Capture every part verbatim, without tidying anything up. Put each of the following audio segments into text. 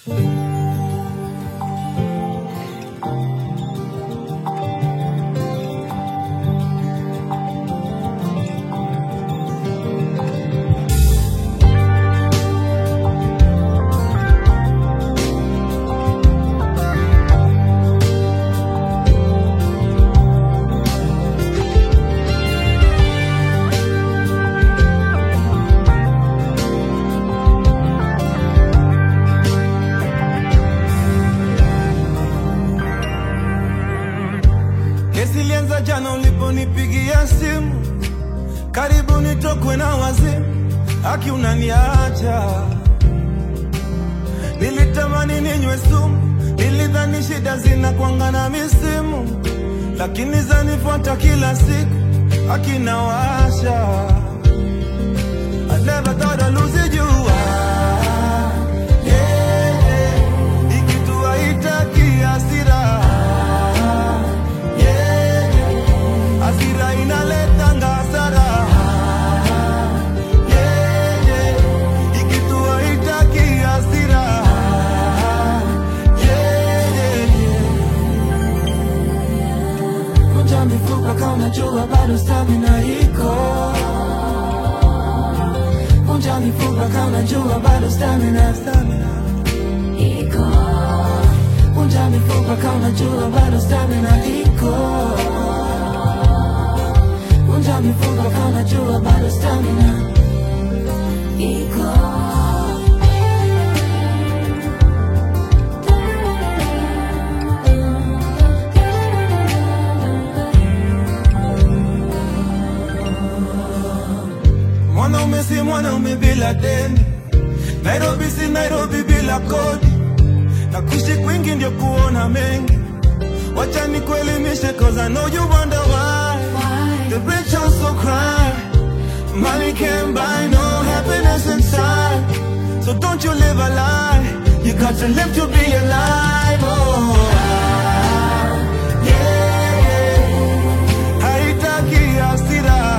Ilianza jana uliponipigia simu, karibu nitokwe na wazimu, haki unaniacha. Nilitamani ninywe sumu, nilidhani shida zinakuanga na misimu, lakini zanifuata kila siku, haki nawasha. I never thought I'd lose you. Yeah, yeah. Ikitu haitaki hasira, hasira inaleta hasara. Yeah, yeah. Ikitu haitaki hasira. Yeah, yeah. Kunja mifupa kama unajua bado stamina iko. Kunja mifupa kama unajua bado stamina stamina iko. Kunja mifupa kama unajua bado stamina iko. Kunja mifupa kama unajua bado stamina iko. Mwanaume si mwanaume bila deni, Nairobi si Nairobi bila kodi, na kuishi kwingi ndio kuona mengi. Wacha nikuelimishe cause I know you wonder why, why? The rich also cry. Money can't buy no happiness inside, so don't you live a lie. You got to live to be alive. Oh, yeah, yeah. Haitaki hasira.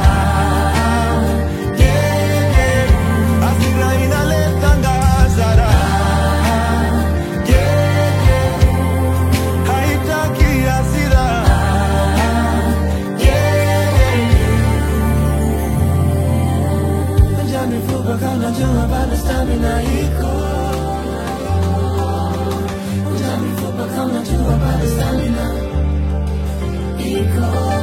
Unajua bado stamina iko. Kunja mifupa kama unajua bado stamina iko.